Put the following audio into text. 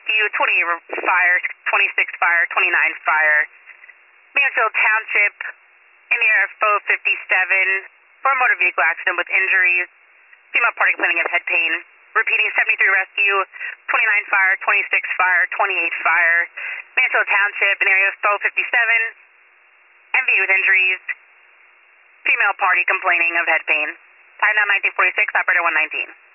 rescue, 28 fire, 26 fire, 29 fire. Mansfield Township, in the area of Foe 57, for a motor vehicle accident with injuries. Female party complaining of head pain. Repeating, 73 rescue, 29 fire, 26 fire, 28 fire. Mansfield Township, in the area of Foe 57, MV with injuries. Female party complaining of head pain. Time now 1946, operator 119.